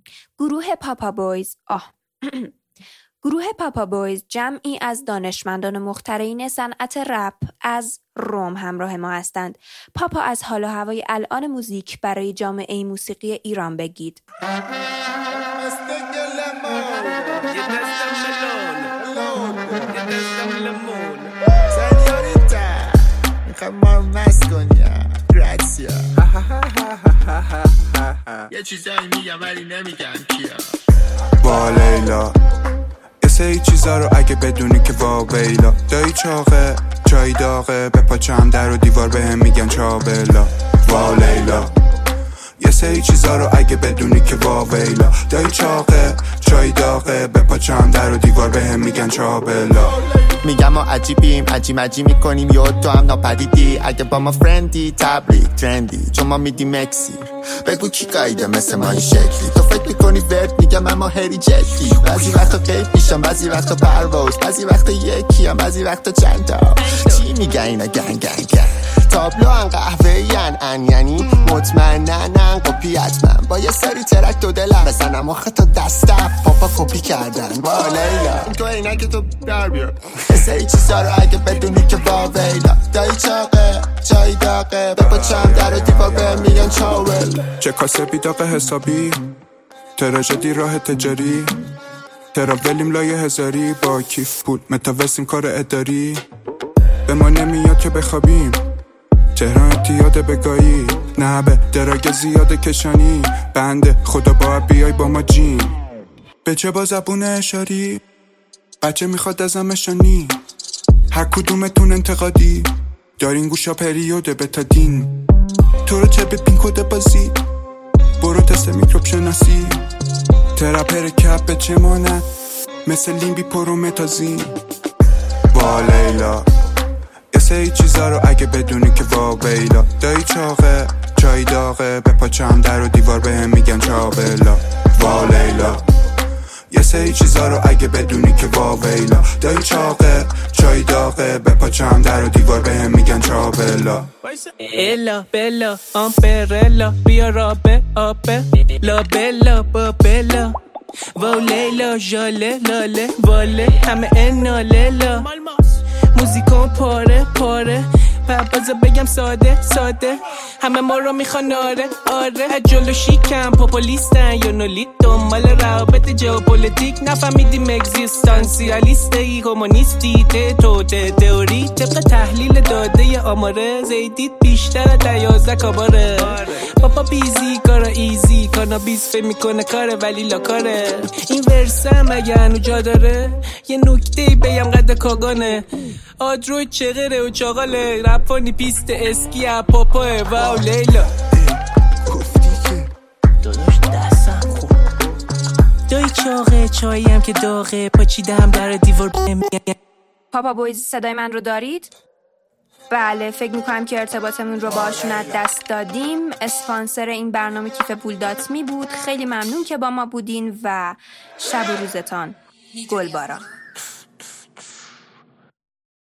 گروه پاپا بویز گروه پاپا بویز جمعی از دانشمندان مخترعین صنعت رپ از روم همراه ما هستند. پاپا، از حال و هوای الان موزیک برای جامعه موسیقی ایران بگید. یه چیزایی میگم ولی نمیگم کیا. وا لیلا یه سری چیزا رو اگه بدونی که وا ویلا. دایی چاقه چای داغه به پاچم در و دیوار بهم میگن چابلا. وا لیلا یه سری چیزا رو اگه بدونی که وا ویلا. دایی چاقه چای داغه به پاچم در و دیوار بهم میگن چابلا. میگم ما عجیبیم عجی میکنیم یا تو هم ناپدیدی. اگه با ما فرندی تبلیغ ترندی چون ما میدیم اکسی. بگو کی قایده مثل ما این شکلی. تو فکر میکنی ورد میگم اما هری جدی. بعضی وقتا قیب میشم بعضی وقتا پرواز. بعضی وقتا یکی هم بعضی وقتا چند تا. چی میگه اینا گنگ تابلو ان قهوه‌ای ان یعنی مطمئنن قپی حتما. با یه سری ترک تو دلم بزنم آخه تا دستم پاپا کپی کردن. وا لیلا تو اینا که تو در بیار سری چیزا رو اگه بدونی که وا ویلا. دایی چاقه چای داغه به پاچم در و دیوار بهم میگن چاول. چه کاسه بیداغ حسابی تراژدی راه تجاری. تراولیم لایه هزاری با کیف پول متاوسیم کار اداری. به ما نمیاد که بخوابیم تهران اتیاده بگایی. نه به دراگ زیاده کشانی بنده خدا باید بیای با ما جیم. به چه با زبون اشاری بچه میخواد ازم اشانی. هر کدومتون انتقادی دارین گوشا پریوده بتادین. تو رو چه به پین کده بازی برو تست میکروب شناسی. تراپر کپ به چه مانه مثل لیمبی پرومتازین. وا لیلا یه سری چیزا رو اگه بدونی که وا ویلا. دایی چاقه چای داغه به پاچم در و دیوار بهم میگن چابلا. وا لیلا یه سری چیزا رو اگه بدونی که وا ویلا. دایی چاقه چای داغه به پاچم در و دیوار بهم میگن چابلا. الا بلا امپرلا بیا رابه آبه لا بلا با بلا. وا لیلا ژاله لاله واله همه انا لیلا. موزیکون پاره بذار بگم ساده همه ما رو میخوان آره جلو شیکم پاپولیستن یا نولیت دنبال روابط ژئوپلیتیک. نفهمیدیم اگزیستانسیالیسته ای کمونیستی تو تئوری طبق تحلیل داده آماره. زیدید بیشتر از 11 کاباره. پاپا بیزی کارا ایزی کانابیس فهم میکنه کاره ولی لاکاره. این ورسم اگه هنو جا داره یه نکته بگم قد کاگانه. آدروی چغره و چاقاله رپانی پیست اسکی پاپاه. واو لیلا گفتی که داداش دستم خوب. دایی چاقه چاییم که داغه پاچیدم در دیوار پاپا بویز صدای من رو دارید؟ بله، فکر میکنم که ارتباطمون رو باشون از دست دادیم. اسپانسر این برنامه کیف پول.me بود. خیلی ممنون که با ما بودین و شب و روزتان گلباران.